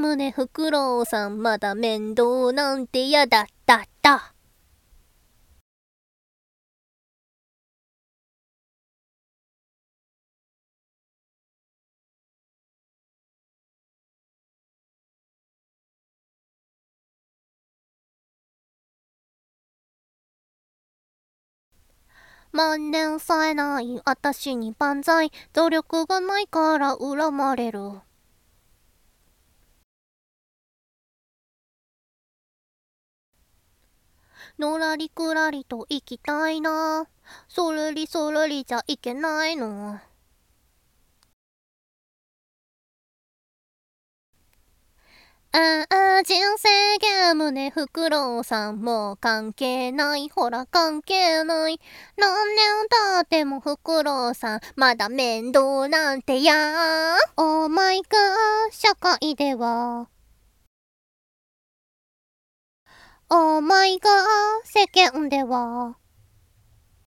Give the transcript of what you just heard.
胸フクロウさんまだ面倒なんてやだったった。万年冴えない私に万歳。努力がないから恨まれる。のらりくらりと行きたいな。そろりそろりじゃいけないの。ああ、人生ゲームね、フクロウさんもう関係ない。ほら関係ない。何年経ってもフクロウさんまだ面倒なんてや。オーマイガー、社会では。オーマイガー、世間では。